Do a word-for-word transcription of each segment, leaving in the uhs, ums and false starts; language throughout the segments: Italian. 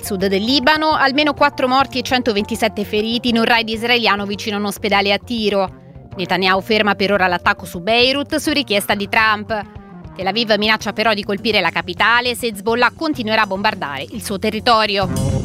sud del Libano, almeno quattro morti e centoventisette feriti in un raid israeliano vicino a un ospedale a Tiro. Netanyahu ferma per ora l'attacco su Beirut su richiesta di Trump. Tel Aviv minaccia però di colpire la capitale se Hezbollah continuerà a bombardare il suo territorio.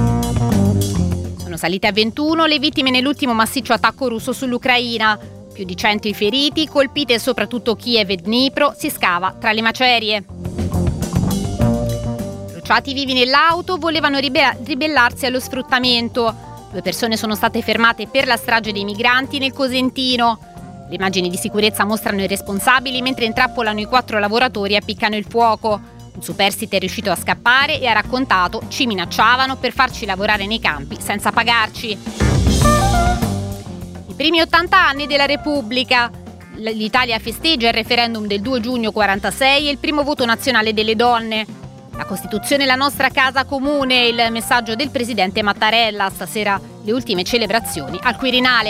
Sono salite a ventuno le vittime nell'ultimo massiccio attacco russo sull'Ucraina. Più di cento i feriti, colpite soprattutto Kiev e Dnipro, si scava tra le macerie. Bruciati vivi nell'auto, volevano ribe- ribellarsi allo sfruttamento. Due persone sono state fermate per la strage dei migranti nel Cosentino. Le immagini di sicurezza mostrano i responsabili mentre intrappolano i quattro lavoratori e appiccano il fuoco. Un superstite è riuscito a scappare e ha raccontato: ci minacciavano per farci lavorare nei campi senza pagarci. I primi ottanta anni della Repubblica. L'Italia festeggia il referendum del due giugno quarantasei e il primo voto nazionale delle donne. La Costituzione è la nostra casa comune, il messaggio del presidente Mattarella. Stasera le ultime celebrazioni al Quirinale.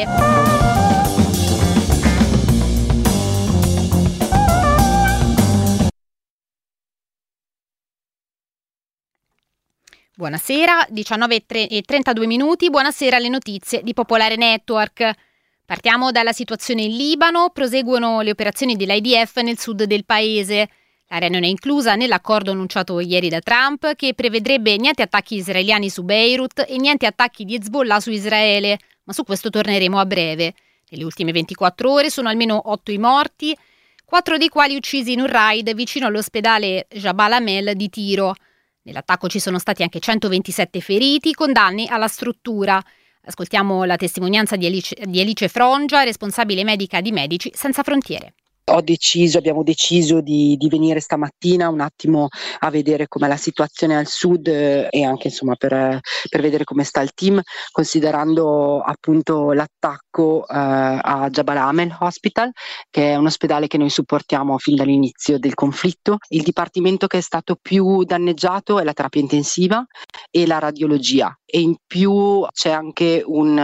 Buonasera, diciannove e trentadue minuti, buonasera alle notizie di Popolare Network. Partiamo dalla situazione in Libano, proseguono le operazioni dell'I D F nel sud del paese. L'area non è inclusa nell'accordo annunciato ieri da Trump, che prevedrebbe niente attacchi israeliani su Beirut e niente attacchi di Hezbollah su Israele, ma su questo torneremo a breve. Nelle ultime ventiquattro ore sono almeno otto i morti, quattro dei quali uccisi in un raid vicino all'ospedale Jabal Amel di Tiro. Nell'attacco ci sono stati anche centoventisette feriti con danni alla struttura. Ascoltiamo la testimonianza di Alice, di Alice Frongia, responsabile medica di Medici Senza Frontiere. Ho deciso, abbiamo deciso di, di venire stamattina un attimo a vedere com'è la situazione al sud eh, e anche insomma per, per vedere come sta il team, considerando appunto l'attacco eh, a Jabal Amel Hospital, che è un ospedale che noi supportiamo fin dall'inizio del conflitto. Il dipartimento che è stato più danneggiato è la terapia intensiva e la radiologia, e in più c'è anche un,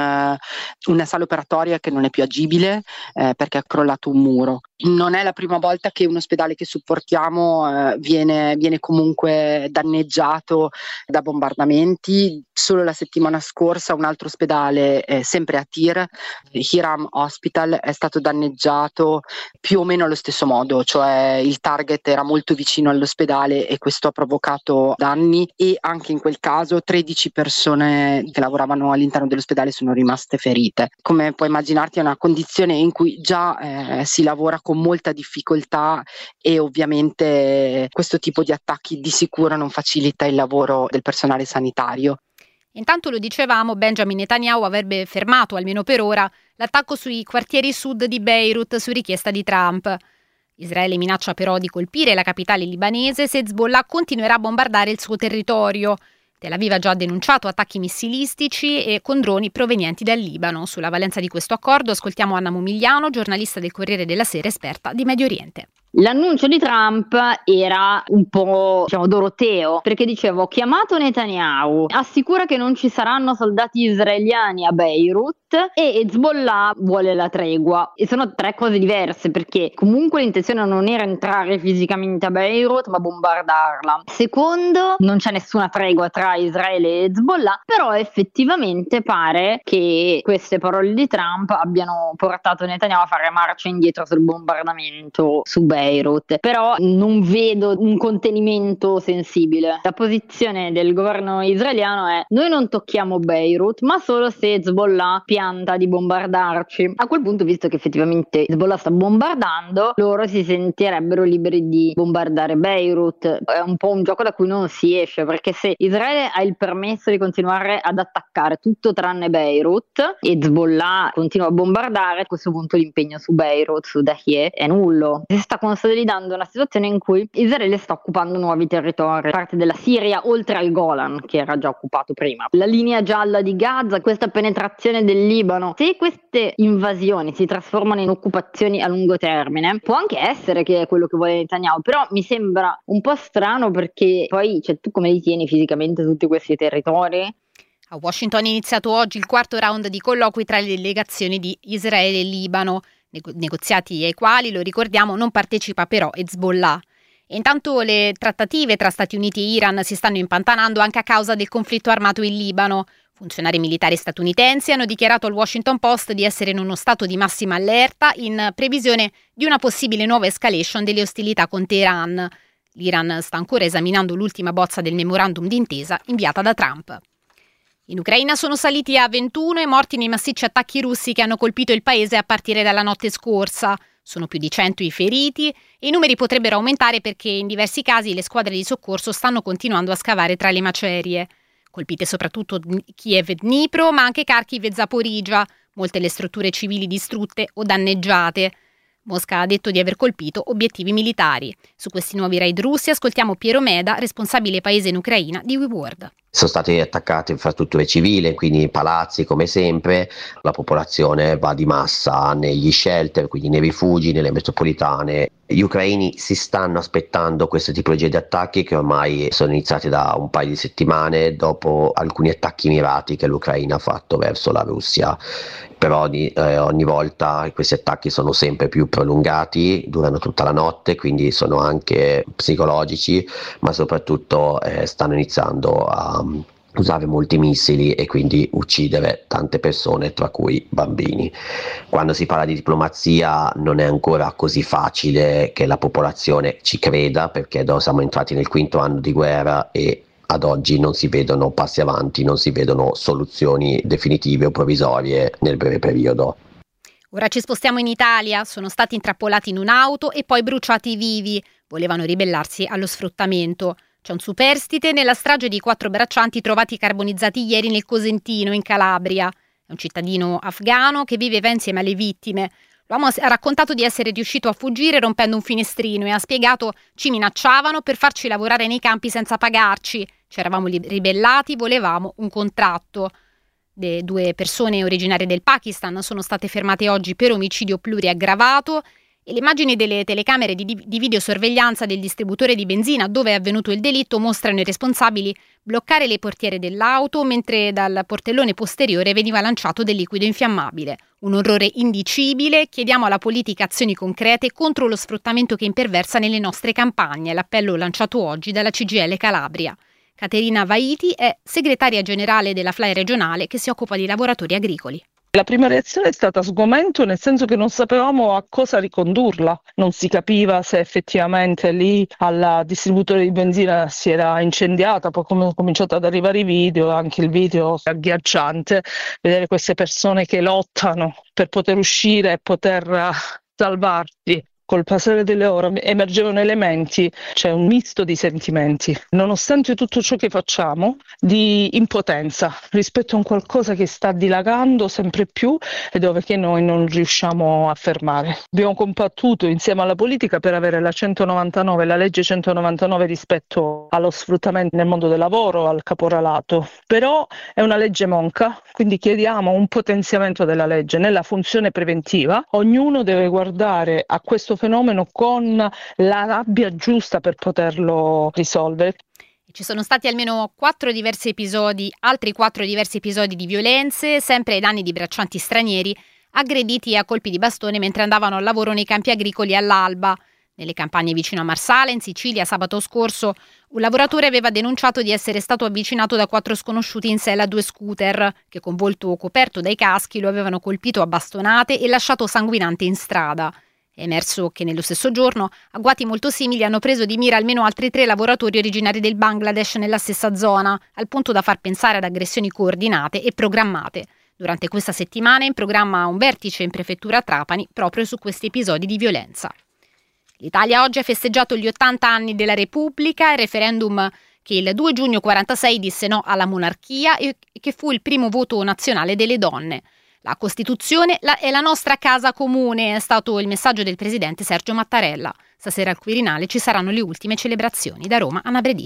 una sala operatoria che non è più agibile eh, perché è crollato un muro. Non è la prima volta che un ospedale che supportiamo eh, viene, viene comunque danneggiato da bombardamenti. Solo la settimana scorsa un altro ospedale, eh, sempre a Tir, Hiram Hospital, è stato danneggiato più o meno allo stesso modo, cioè il target era molto vicino all'ospedale e questo ha provocato danni, e anche in quel caso tredici persone che lavoravano all'interno dell'ospedale sono rimaste ferite. Come puoi immaginarti è una condizione in cui già eh, si lavora con molta difficoltà, e ovviamente questo tipo di attacchi di sicuro non facilita il lavoro del personale sanitario. Intanto, lo dicevamo, Benjamin Netanyahu avrebbe fermato, almeno per ora, l'attacco sui quartieri sud di Beirut su richiesta di Trump. Israele minaccia però di colpire la capitale libanese se Hezbollah continuerà a bombardare il suo territorio. Tel Aviv ha già denunciato attacchi missilistici e con droni provenienti dal Libano. Sulla valenza di questo accordo ascoltiamo Anna Momigliano, giornalista del Corriere della Sera, esperta di Medio Oriente. L'annuncio di Trump era un po', diciamo, doroteo, perché diceva: ho chiamato Netanyahu, assicura che non ci saranno soldati israeliani a Beirut e Hezbollah vuole la tregua. E sono tre cose diverse, perché comunque l'intenzione non era entrare fisicamente a Beirut ma bombardarla. Secondo, non c'è nessuna tregua tra Israele e Hezbollah, però effettivamente pare che queste parole di Trump abbiano portato Netanyahu a fare marcia indietro sul bombardamento su Beirut. Beirut, però non vedo un contenimento sensibile. La posizione del governo israeliano è: noi non tocchiamo Beirut, ma solo se Hezbollah pianta di bombardarci. A quel punto, visto che effettivamente Hezbollah sta bombardando, loro si sentirebbero liberi di bombardare Beirut. È un po' un gioco da cui non si esce, perché se Israele ha il permesso di continuare ad attaccare tutto tranne Beirut e Hezbollah continua a bombardare, a questo punto l'impegno su Beirut, su Dahie, è nullo. Si sta consolidando una situazione in cui Israele sta occupando nuovi territori, parte della Siria oltre al Golan che era già occupato prima, la linea gialla di Gaza, questa penetrazione del Libano. Se queste invasioni si trasformano in occupazioni a lungo termine, può anche essere che è quello che vuole Netanyahu, però mi sembra un po' strano, perché poi, cioè, tu come li tieni fisicamente tutti questi territori? A Washington è iniziato oggi il quarto round di colloqui tra le delegazioni di Israele e Libano, negoziati ai quali, lo ricordiamo, non partecipa però Hezbollah. E intanto le trattative tra Stati Uniti e Iran si stanno impantanando anche a causa del conflitto armato in Libano. Funzionari militari statunitensi hanno dichiarato al Washington Post di essere in uno stato di massima allerta in previsione di una possibile nuova escalation delle ostilità con Teheran. L'Iran sta ancora esaminando l'ultima bozza del memorandum d'intesa inviata da Trump. In Ucraina sono saliti a ventuno i morti nei massicci attacchi russi che hanno colpito il paese a partire dalla notte scorsa. Sono più di cento i feriti e i numeri potrebbero aumentare perché in diversi casi le squadre di soccorso stanno continuando a scavare tra le macerie. Colpite soprattutto Kiev e Dnipro, ma anche Kharkiv e Zaporizhzhia, molte le strutture civili distrutte o danneggiate. Mosca ha detto di aver colpito obiettivi militari. Su questi nuovi raid russi ascoltiamo Piero Meda, responsabile paese in Ucraina di WeWorld. Sono state attaccate infrastrutture civili, quindi palazzi come sempre, la popolazione va di massa negli shelter, quindi nei rifugi, nelle metropolitane. Gli ucraini si stanno aspettando queste tipologie di attacchi che ormai sono iniziati da un paio di settimane dopo alcuni attacchi mirati che l'Ucraina ha fatto verso la Russia. Però ogni, eh, ogni volta questi attacchi sono sempre più prolungati, durano tutta la notte, quindi sono anche psicologici, ma soprattutto eh, stanno iniziando a usare molti missili e quindi uccidere tante persone, tra cui bambini. Quando si parla di diplomazia non è ancora così facile che la popolazione ci creda, perché siamo entrati nel quinto anno di guerra e ad oggi non si vedono passi avanti, non si vedono soluzioni definitive o provvisorie nel breve periodo. Ora ci spostiamo in Italia. Sono stati intrappolati in un'auto e poi bruciati vivi. Volevano ribellarsi allo sfruttamento. C'è un superstite nella strage di quattro braccianti trovati carbonizzati ieri nel Cosentino, in Calabria. È un cittadino afghano che viveva insieme alle vittime. L'uomo ha raccontato di essere riuscito a fuggire rompendo un finestrino e ha spiegato: ci minacciavano per farci lavorare nei campi senza pagarci. Ci eravamo ribellati, volevamo un contratto. Le due persone originarie del Pakistan sono state fermate oggi per omicidio pluriaggravato e le immagini delle telecamere di, di videosorveglianza del distributore di benzina dove è avvenuto il delitto mostrano i responsabili bloccare le portiere dell'auto mentre dal portellone posteriore veniva lanciato del liquido infiammabile. Un orrore indicibile. Chiediamo alla politica azioni concrete contro lo sfruttamento che imperversa nelle nostre campagne. L'appello lanciato oggi dalla C G I L Calabria. Caterina Vaiti è segretaria generale della F L A I regionale che si occupa di lavoratori agricoli. La prima reazione è stata sgomento, nel senso che non sapevamo a cosa ricondurla, non si capiva se effettivamente lì al distributore di benzina si era incendiata, poi come ho cominciato ad arrivare i video, anche il video è agghiacciante, vedere queste persone che lottano per poter uscire e poter salvarsi. Col passare delle ore emergevano elementi, c'è un misto di sentimenti, nonostante tutto ciò che facciamo, di impotenza rispetto a un qualcosa che sta dilagando sempre più e dove che noi non riusciamo a fermare. Abbiamo combattuto insieme alla politica per avere la centonovantanove, la legge centonovantanove rispetto allo sfruttamento nel mondo del lavoro, al caporalato, però è una legge monca, quindi chiediamo un potenziamento della legge nella funzione preventiva. Ognuno deve guardare a questo fenomeno con la rabbia giusta per poterlo risolvere. Ci sono stati almeno quattro diversi episodi, altri quattro diversi episodi di violenze, sempre ai danni di braccianti stranieri, aggrediti a colpi di bastone mentre andavano al lavoro nei campi agricoli all'alba. Nelle campagne vicino a Marsala, in Sicilia, sabato scorso, un lavoratore aveva denunciato di essere stato avvicinato da quattro sconosciuti in sella a due scooter, che con volto coperto dai caschi lo avevano colpito a bastonate e lasciato sanguinante in strada. È emerso che nello stesso giorno agguati molto simili hanno preso di mira almeno altri tre lavoratori originari del Bangladesh nella stessa zona, al punto da far pensare ad aggressioni coordinate e programmate. Durante questa settimana è in programma un vertice in prefettura a Trapani proprio su questi episodi di violenza. L'Italia oggi ha festeggiato gli ottanta anni della Repubblica, il referendum che il due giugno quarantasei disse no alla monarchia e che fu il primo voto nazionale delle donne. La Costituzione è la nostra casa comune, è stato il messaggio del presidente Sergio Mattarella. Stasera al Quirinale ci saranno le ultime celebrazioni. Da Roma, Anna Bredice.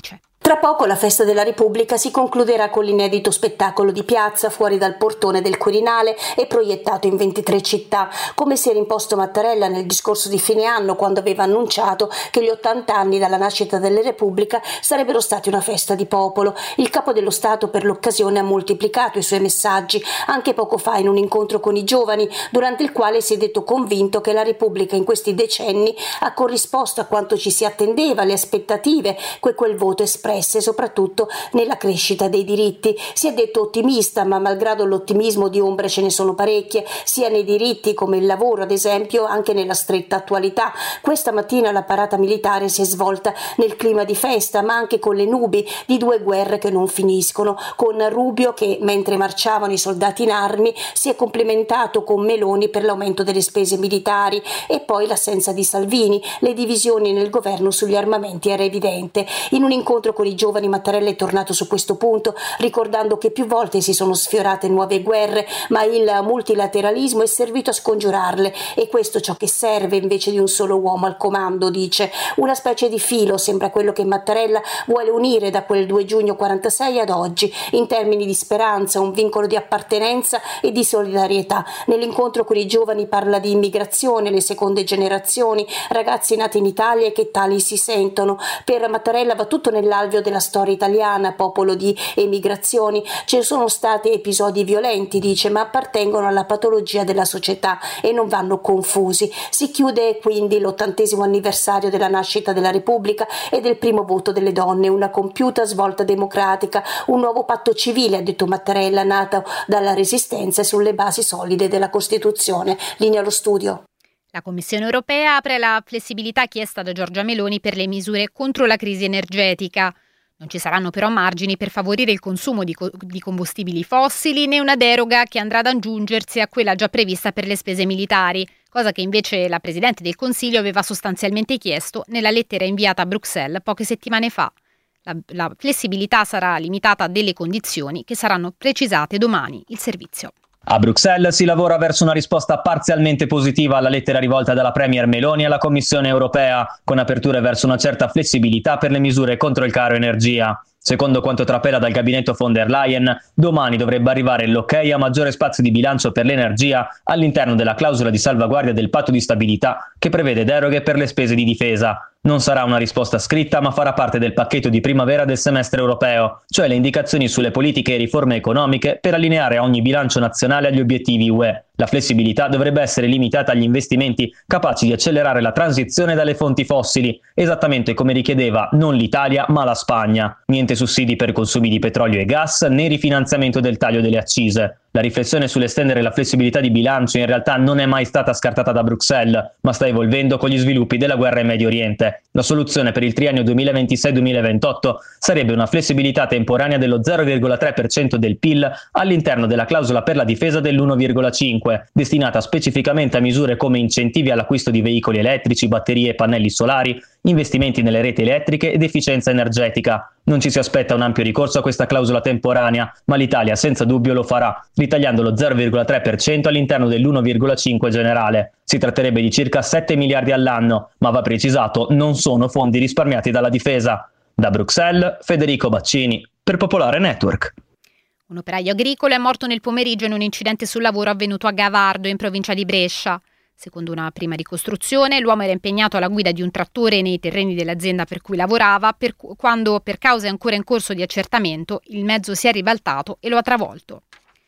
Tra poco la festa della Repubblica si concluderà con l'inedito spettacolo di piazza fuori dal portone del Quirinale e proiettato in ventitré città, come si era imposto Mattarella nel discorso di fine anno, quando aveva annunciato che gli ottanta anni dalla nascita della Repubblica sarebbero stati una festa di popolo. Il capo dello Stato per l'occasione ha moltiplicato i suoi messaggi, anche poco fa in un incontro con i giovani, durante il quale si è detto convinto che la Repubblica in questi decenni ha corrisposto a quanto ci si attendeva, alle aspettative che quel voto espresso, soprattutto nella crescita dei diritti. Si è detto ottimista, ma malgrado l'ottimismo di ombre ce ne sono parecchie, sia nei diritti come il lavoro, ad esempio, anche nella stretta attualità. Questa mattina la parata militare si è svolta nel clima di festa, ma anche con le nubi di due guerre che non finiscono, con Rubio che, mentre marciavano i soldati in armi, si è complimentato con Meloni per l'aumento delle spese militari, e poi l'assenza di Salvini. Le divisioni nel governo sugli armamenti era evidente. In un incontro con i giovani Mattarella è tornato su questo punto, ricordando che più volte si sono sfiorate nuove guerre, ma il multilateralismo è servito a scongiurarle, e questo ciò che serve invece di un solo uomo al comando, dice. Una specie di filo sembra quello che Mattarella vuole unire da quel due giugno quarantasei ad oggi, in termini di speranza, un vincolo di appartenenza e di solidarietà. Nell'incontro con i giovani parla di immigrazione, le seconde generazioni, ragazzi nati in Italia e che tali si sentono. Per Mattarella va tutto nell'alveo della storia italiana, popolo di emigrazioni. Ci sono stati episodi violenti, dice, ma appartengono alla patologia della società e non vanno confusi. Si chiude quindi l'ottantesimo anniversario della nascita della Repubblica e del primo voto delle donne, una compiuta svolta democratica, un nuovo patto civile, ha detto Mattarella, nato dalla resistenza e sulle basi solide della Costituzione. Linea allo studio. La Commissione europea apre la flessibilità chiesta da Giorgia Meloni per le misure contro la crisi energetica. Non ci saranno però margini per favorire il consumo di, co- di combustibili fossili, né una deroga che andrà ad aggiungersi a quella già prevista per le spese militari, cosa che invece la Presidente del Consiglio aveva sostanzialmente chiesto nella lettera inviata a Bruxelles poche settimane fa. La, la flessibilità sarà limitata a delle condizioni che saranno precisate domani. Il servizio. A Bruxelles si lavora verso una risposta parzialmente positiva alla lettera rivolta dalla Premier Meloni alla Commissione europea, con aperture verso una certa flessibilità per le misure contro il caro energia. Secondo quanto trapela dal gabinetto von der Leyen, domani dovrebbe arrivare l'ok a maggiore spazio di bilancio per l'energia all'interno della clausola di salvaguardia del patto di stabilità che prevede deroghe per le spese di difesa. Non sarà una risposta scritta, ma farà parte del pacchetto di primavera del semestre europeo, cioè le indicazioni sulle politiche e riforme economiche per allineare ogni bilancio nazionale agli obiettivi U E. La flessibilità dovrebbe essere limitata agli investimenti capaci di accelerare la transizione dalle fonti fossili, esattamente come richiedeva non l'Italia ma la Spagna. Niente sussidi per consumi di petrolio e gas, né rifinanziamento del taglio delle accise. La riflessione sull'estendere la flessibilità di bilancio in realtà non è mai stata scartata da Bruxelles, ma sta evolvendo con gli sviluppi della guerra in Medio Oriente. La soluzione per il triennio duemilaventisei duemilaventotto sarebbe una flessibilità temporanea dello zero virgola tre per cento del P I L all'interno della clausola per la difesa dell'uno virgola cinque, destinata specificamente a misure come incentivi all'acquisto di veicoli elettrici, batterie e pannelli solari, investimenti nelle reti elettriche ed efficienza energetica. Non ci si aspetta un ampio ricorso a questa clausola temporanea, ma l'Italia senza dubbio lo farà, ritagliando lo zero virgola tre per cento all'interno dell'uno virgola cinque generale. Si tratterebbe di circa sette miliardi all'anno, ma va precisato, non sono fondi risparmiati dalla difesa. Da Bruxelles, Federico Baccini, per Popolare Network. Un operaio agricolo è morto nel pomeriggio in un incidente sul lavoro avvenuto a Gavardo, in provincia di Brescia. Secondo una prima ricostruzione, l'uomo era impegnato alla guida di un trattore nei terreni dell'azienda per cui lavorava, per cu- quando, per cause ancora in corso di accertamento, il mezzo si è ribaltato e lo ha travolto.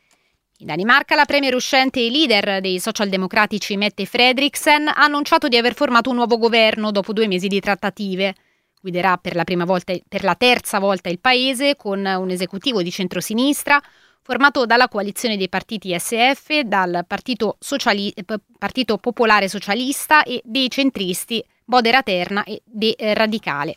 In Danimarca la premier uscente e leader dei socialdemocratici Mette Frederiksen ha annunciato di aver formato un nuovo governo dopo due mesi di trattative. Guiderà per la prima volta, per la terza volta il paese con un esecutivo di centrosinistra formato dalla coalizione dei partiti S F, dal Partito, Sociali- Partito Popolare Socialista e dei centristi Modera Terna e De Radicale.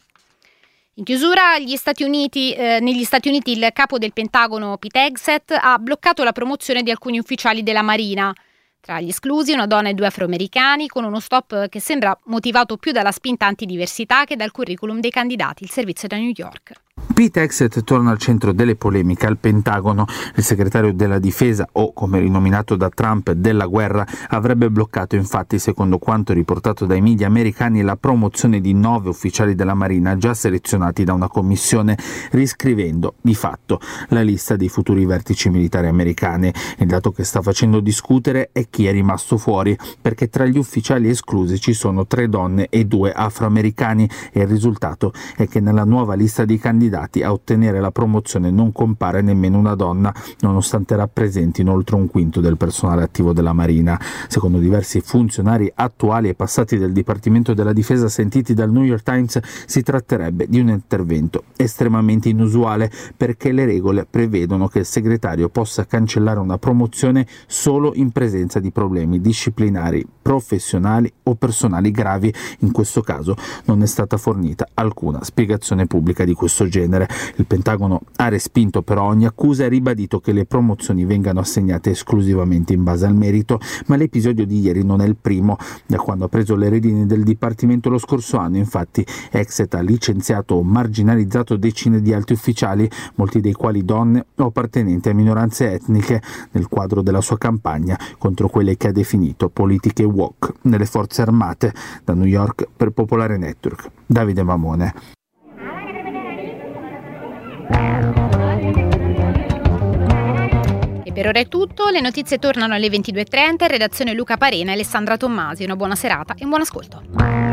In chiusura, gli Stati Uniti, eh, negli Stati Uniti il capo del Pentagono Pete Hegseth ha bloccato la promozione di alcuni ufficiali della Marina. Tra gli esclusi una donna e due afroamericani, con uno stop che sembra motivato più dalla spinta antidiversità che dal curriculum dei candidati. Il servizio da New York. Pete Hegseth torna al centro delle polemiche al Pentagono. Il segretario della difesa, o come rinominato da Trump, della guerra, avrebbe bloccato infatti, secondo quanto riportato dai media americani, la promozione di nove ufficiali della Marina già selezionati da una commissione, riscrivendo di fatto la lista dei futuri vertici militari americani. Il dato che sta facendo discutere è chi è rimasto fuori, perché tra gli ufficiali esclusi ci sono tre donne e due afroamericani, e il risultato è che nella nuova lista di candidati a ottenere la promozione non compare nemmeno una donna, nonostante rappresentino oltre un quinto del personale attivo della Marina. Secondo diversi funzionari attuali e passati del Dipartimento della Difesa sentiti dal New York Times, si tratterebbe di un intervento estremamente inusuale, perché le regole prevedono che il segretario possa cancellare una promozione solo in presenza di problemi disciplinari, professionali o personali gravi. In questo caso non è stata fornita alcuna spiegazione pubblica di questo genere. Il Pentagono ha respinto però ogni accusa e ribadito che le promozioni vengano assegnate esclusivamente in base al merito, ma l'episodio di ieri non è il primo. Da quando ha preso le redini del Dipartimento lo scorso anno, infatti, Hegseth ha licenziato o marginalizzato decine di alti ufficiali, molti dei quali donne o appartenenti a minoranze etniche, nel quadro della sua campagna contro quelle che ha definito politiche woke nelle forze armate. Da New York, per Popolare Network, Davide Mamone. E per ora è tutto, le notizie tornano alle ventidue e trenta, in redazione Luca Parena e Alessandra Tommasi. Una buona serata e un buon ascolto.